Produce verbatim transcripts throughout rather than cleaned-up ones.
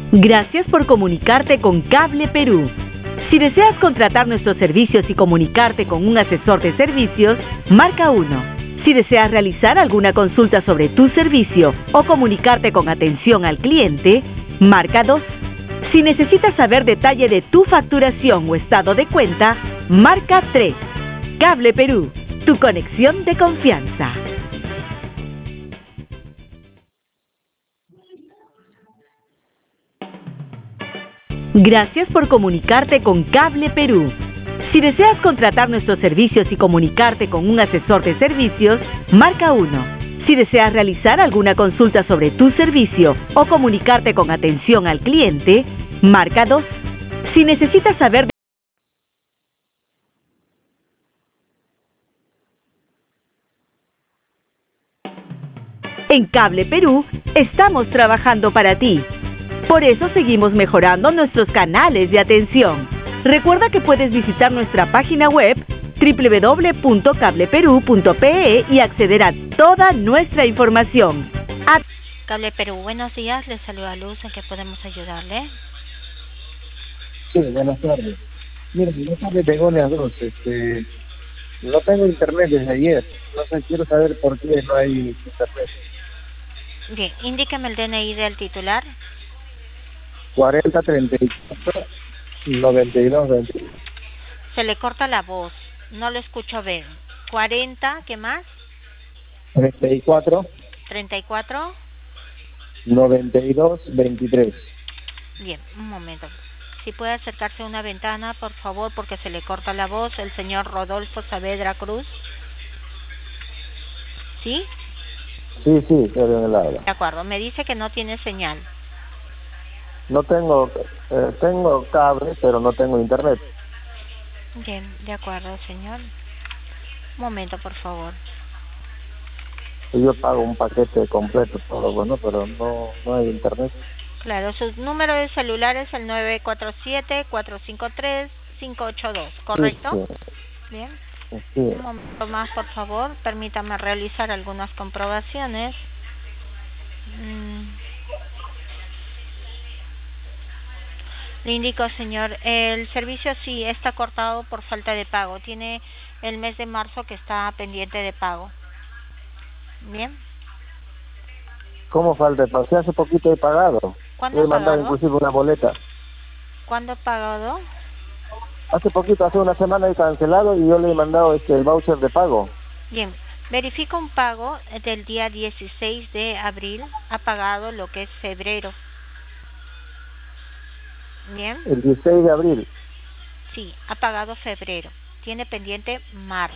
Gracias por comunicarte con Cable Perú. Si deseas contratar nuestros servicios y comunicarte con un asesor de servicios, marca uno. Si deseas realizar alguna consulta sobre tu servicio o comunicarte con atención al cliente, marca dos. Si necesitas saber detalle de tu facturación o estado de cuenta, marca tres. Cable Perú, tu conexión de confianza. Gracias por comunicarte con Cable Perú. Si deseas contratar nuestros servicios y comunicarte con un asesor de servicios, marca uno. Si deseas realizar alguna consulta sobre tu servicio o comunicarte con atención al cliente, marca dos. Si necesitas saber de En Cable Perú, estamos trabajando para ti. Por eso seguimos mejorando nuestros canales de atención. Recuerda que puedes visitar nuestra página web doble u doble u doble u punto cable perú punto pe e y acceder a toda nuestra información. A Cable Perú, buenos días, les saluda Luz, ¿en qué podemos ayudarle? Sí, buenas tardes. Mira, no tarde tengo las dos. Este, no tengo internet desde ayer. No sé, quiero saber por qué no hay internet. Bien, indíqueme el D N I del titular. cuarenta treinta y cuatro noventa y dos veinte. Se le corta la voz, no lo escucho bien. cuarenta, ¿qué más? treinta y cuatro treinta y cuatro. noventa y dos veintitrés. Bien, un momento. Si puede acercarse a una ventana, por favor, porque se le corta la voz. El señor Rodolfo Saavedra Cruz. ¿Sí? Sí, sí, estoy en el habla. De acuerdo, me dice que no tiene señal. No tengo, eh, tengo cable, pero no tengo internet. Bien, de acuerdo, señor. Un momento, por favor. Yo pago un paquete completo, todo bueno, pero no, no hay internet. Claro, su número de celular es el nueve cuatro siete, cuatro cinco tres, cinco ocho dos, ¿correcto? Sí, sí. Bien. Sí. Un momento más, por favor. Permítame realizar algunas comprobaciones. Mm. Le indico, señor, el servicio sí está cortado por falta de pago. Tiene el mes de marzo que está pendiente de pago. Bien. ¿Cómo falta de pago? Si hace poquito he pagado. ¿Cuándo He ha mandado pagado? inclusive una boleta. ¿Cuándo ha pagado? Hace poquito, hace una semana he cancelado y yo le he mandado este el voucher de pago. Bien. Verifico un pago del día dieciséis de abril. Ha pagado lo que es febrero. Bien. El dieciséis de abril. Sí, ha pagado febrero. Tiene pendiente marzo.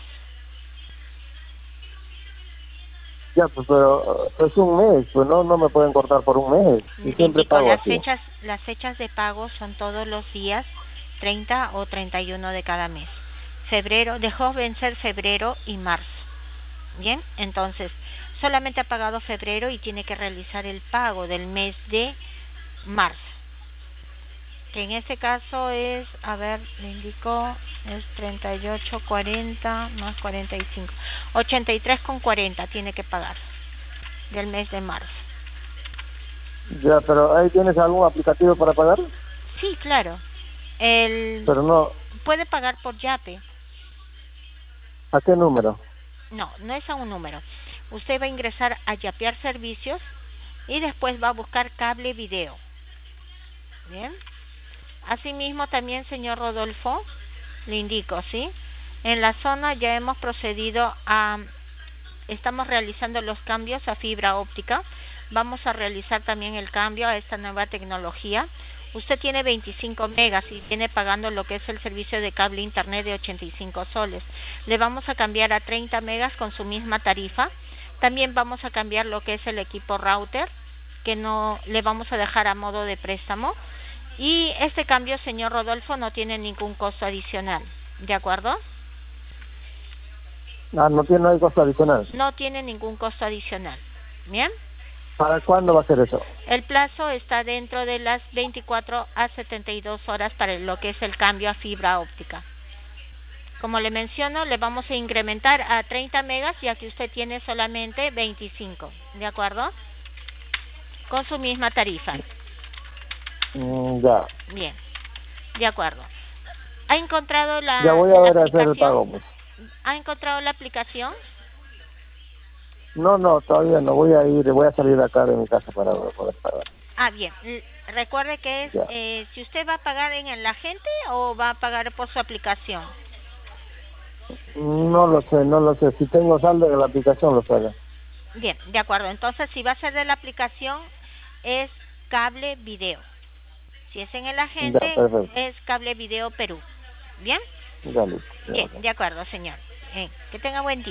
Ya, pues, pero uh, es un mes, pues no no me pueden cortar por un mes. Y Le siempre indico, pago las así. fechas, las fechas de pago son todos los días, treinta o treinta y uno de cada mes. Febrero, dejó vencer febrero y marzo. Bien, entonces, solamente ha pagado febrero y tiene que realizar el pago del mes de marzo. Que en este caso es, a ver, le indico, es treinta y ocho, cuarenta más cuarenta y cinco. ochenta y tres con cuarenta tiene que pagar del mes de marzo. Ya, pero ahí tienes algún aplicativo para pagar. Sí, claro. El Pero no, puede pagar por Yape. ¿a qué número? No, no es a un número. Usted va a ingresar a Yapear Servicios y después va a buscar cable video. Bien. Asimismo también, señor Rodolfo, le indico, ¿sí? En la zona ya hemos procedido a, estamos realizando los cambios a fibra óptica. Vamos a realizar también el cambio a esta nueva tecnología. Usted tiene veinticinco megas y viene pagando lo que es el servicio de cable internet de ochenta y cinco soles. Le vamos a cambiar a treinta megas con su misma tarifa. También vamos a cambiar lo que es el equipo router, que no le vamos a dejar a modo de préstamo. Y este cambio, señor Rodolfo, no tiene ningún costo adicional. ¿De acuerdo? Ah, no tiene, no hay costo adicional. No tiene ningún costo adicional. ¿Bien? ¿Para cuándo va a ser eso? El plazo está dentro de las veinticuatro a setenta y dos horas para lo que es el cambio a fibra óptica. Como le menciono, le vamos a incrementar a treinta megas, ya que usted tiene solamente veinticinco. ¿De acuerdo? Con su misma tarifa. Mm, ya. Bien, de acuerdo. ¿Ha encontrado la, Ya voy a la ver a hacer el aplicación? pago, pues. ¿Ha encontrado la aplicación? No, no, todavía no. Voy a ir, voy a salir acá de mi casa para poder pagar. Ah, bien. L- Recuerde que es, Ya. eh, si usted va a pagar en el agente o va a pagar por su aplicación. No lo sé, no lo sé. Si tengo saldo en la aplicación, lo pago. Bien, de acuerdo. Entonces, si va a ser de la aplicación, es Cable Video. Si es en el Ya, agente, perfecto. es Cable Video Perú. ¿Bien? Ya, listo. Ya, Bien, ok. de acuerdo, señor. Eh, que tenga buen día.